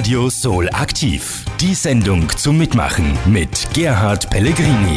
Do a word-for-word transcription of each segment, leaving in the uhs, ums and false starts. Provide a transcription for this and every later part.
Radio Soul aktiv. Die Sendung zum Mitmachen mit Gerhard Pellegrini.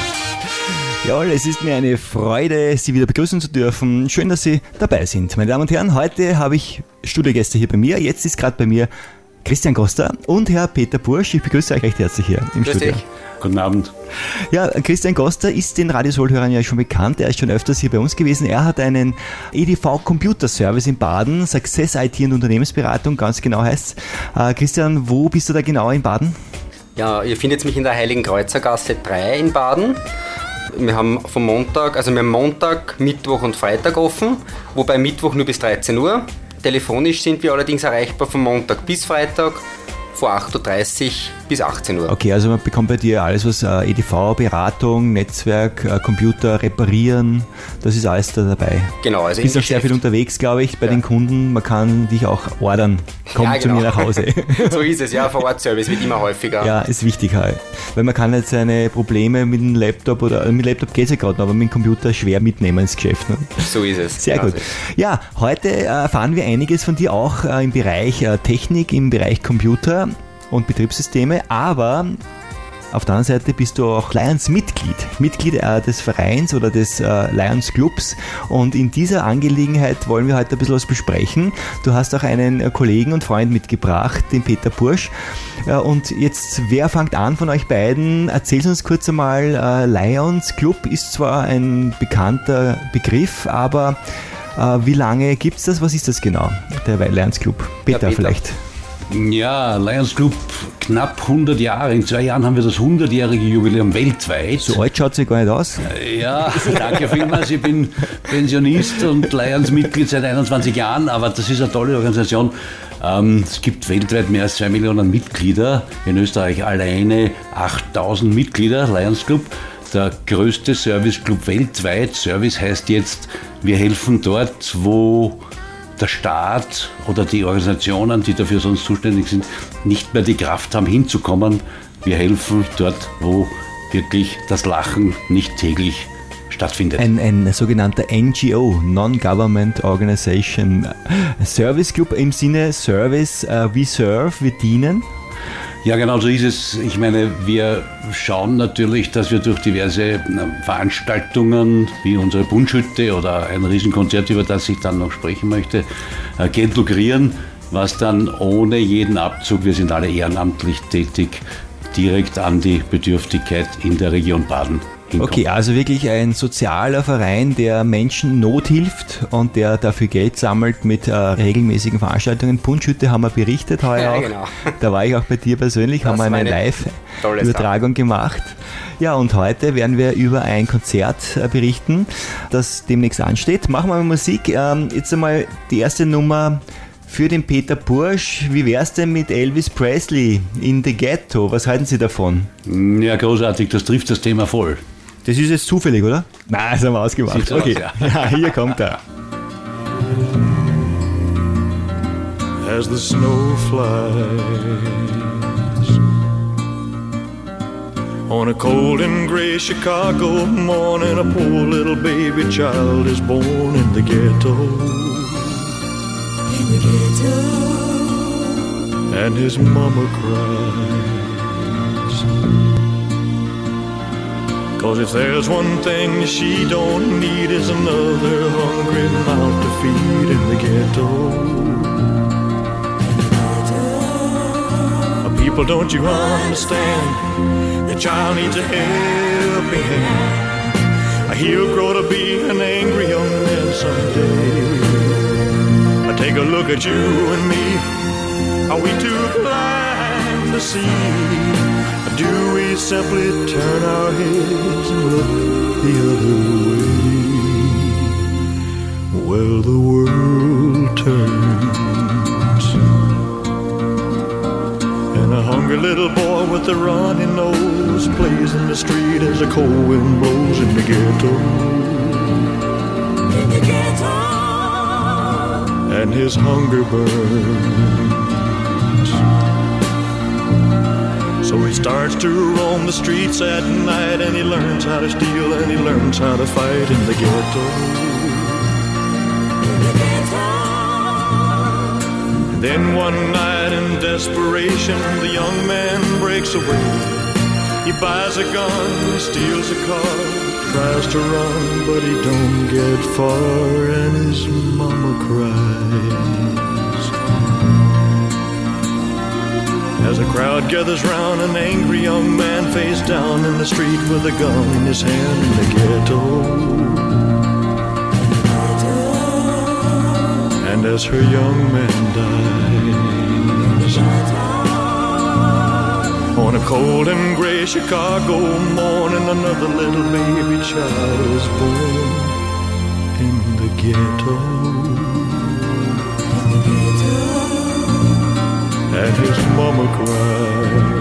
Jawohl, es ist mir eine Freude, Sie wieder begrüßen zu dürfen. Schön, dass Sie dabei sind. Meine Damen und Herren, heute habe ich Studiogäste hier bei mir. Jetzt ist gerade bei mir Christian Costa und Herr Peter Bursch. Ich begrüße euch recht herzlich hier im Grüß Studio. dich. Guten Abend. Ja, Christian Costa ist den Radio Soul-Hörern ja schon bekannt. Er ist schon öfters hier bei uns gewesen. Er hat einen E D V-Computer-Service in Baden, Success I T und Unternehmensberatung, ganz genau heißt es. Äh, Christian, wo bist du da genau in Baden? Ja, ihr findet mich in der Heiligen Kreuzergasse drei in Baden. Wir haben vom Montag, also wir haben Montag, Mittwoch und Freitag offen, wobei Mittwoch nur bis dreizehn Uhr. Telefonisch sind wir allerdings erreichbar von Montag bis Freitag, von acht Uhr dreißig bis achtzehn Uhr. Okay, also man bekommt bei dir alles, was äh, E D V, Beratung, Netzwerk, äh, Computer, Reparieren, das ist alles da dabei. Genau, also du bist auch sehr viel unterwegs, glaube ich, bei ja. den Kunden. Man kann dich auch ordern. Komm ja, zu genau. mir nach Hause. So ist es, ja, Vor-Ort-Service wird immer häufiger. Ja, ist wichtig halt. Weil man kann jetzt seine Probleme mit dem Laptop oder mit dem Laptop geht es ja gerade noch, aber mit dem Computer schwer mitnehmen ins Geschäft. Ne? So ist es. Sehr genau gut. Ja, heute erfahren wir einiges von dir auch äh, im Bereich äh, Technik, im Bereich Computer und Betriebssysteme, aber auf der anderen Seite bist du auch Lions-Mitglied, Mitglied äh, des Vereins oder des äh, Lions-Clubs, und in dieser Angelegenheit wollen wir heute ein bisschen was besprechen. Du hast auch einen äh, Kollegen und Freund mitgebracht, den Peter Bursch, äh, und jetzt, wer fängt an von euch beiden? Erzähl uns kurz einmal, äh, Lions Club ist zwar ein bekannter Begriff, aber äh, wie lange gibt es das? Was ist das genau, der Lions Club? Peter, ja, Peter. vielleicht. Ja, Lions Club knapp hundert Jahre. In zwei Jahren haben wir das hundertjährige Jubiläum weltweit. So alt schaut sie gar nicht aus. Ja, danke vielmals. Ich bin Pensionist und Lions-Mitglied seit einundzwanzig Jahren, aber das ist eine tolle Organisation. Ähm, es gibt weltweit mehr als zwei Millionen Mitglieder. In Österreich alleine achttausend Mitglieder, Lions Club. Der größte Service-Club weltweit. Service heißt jetzt, wir helfen dort, wo der Staat oder die Organisationen, die dafür sonst zuständig sind, nicht mehr die Kraft haben, hinzukommen. Wir helfen dort, wo wirklich das Lachen nicht täglich stattfindet. Ein, ein sogenannter N G O, Non-Government Organization. Service Club im Sinne Service, uh, we serve, wir dienen. Ja, genau so ist es. Ich meine, wir schauen natürlich, dass wir durch diverse Veranstaltungen wie unsere Bunschütte oder ein Riesenkonzert, über das ich dann noch sprechen möchte, Geld lukrieren, was dann ohne jeden Abzug, wir sind alle ehrenamtlich tätig, direkt an die Bedürftigkeit in der Region Baden hinkommt. Okay, also wirklich ein sozialer Verein, der Menschen in Not hilft und der dafür Geld sammelt mit äh, regelmäßigen Veranstaltungen. Bunschütte haben wir berichtet heuer ja, auch. Genau. Da war ich auch bei dir persönlich, das haben wir eine, eine Live-Übertragung gemacht. Ja, und heute werden wir über ein Konzert äh, berichten, das demnächst ansteht. Machen wir mal Musik. Ähm, jetzt einmal die erste Nummer für den Peter Bursch. Wie wär's denn mit Elvis Presley in The Ghetto? Was halten Sie davon? Ja, großartig, das trifft das Thema voll. Das ist jetzt zufällig, oder? Nein, das haben wir ausgemacht. Sieht Okay, aus, ja. Ja, hier kommt er. As the snow flies on a cold and gray Chicago morning, a poor little baby child is born in the ghetto. In the ghetto. And his mama cries, 'cause if there's one thing she don't need is another hungry mouth to feed in the ghetto. People, don't you understand? The child needs a helping hand. He'll grow to be an angry young man someday. Take a look at you and me. Are we too blind to see? Do we simply turn our heads and look the other way? Well, the world turns, and a hungry little boy with a runny nose plays in the street as a cold wind blows in the ghetto. In the ghetto. And his hunger burns. So he starts to roam the streets at night, and he learns how to steal, and he learns how to fight in the ghetto. In the ghetto. And then one night in desert desperation, the young man breaks away. He buys a gun, steals a car, tries to run, but he don't get far, and his mama cries. As a crowd gathers round, an angry young man face down in the street with a gun in his hand in the ghetto. And as her young man dies, on a cold and gray Chicago morning, another little baby child is born in the ghetto. And his mama cries.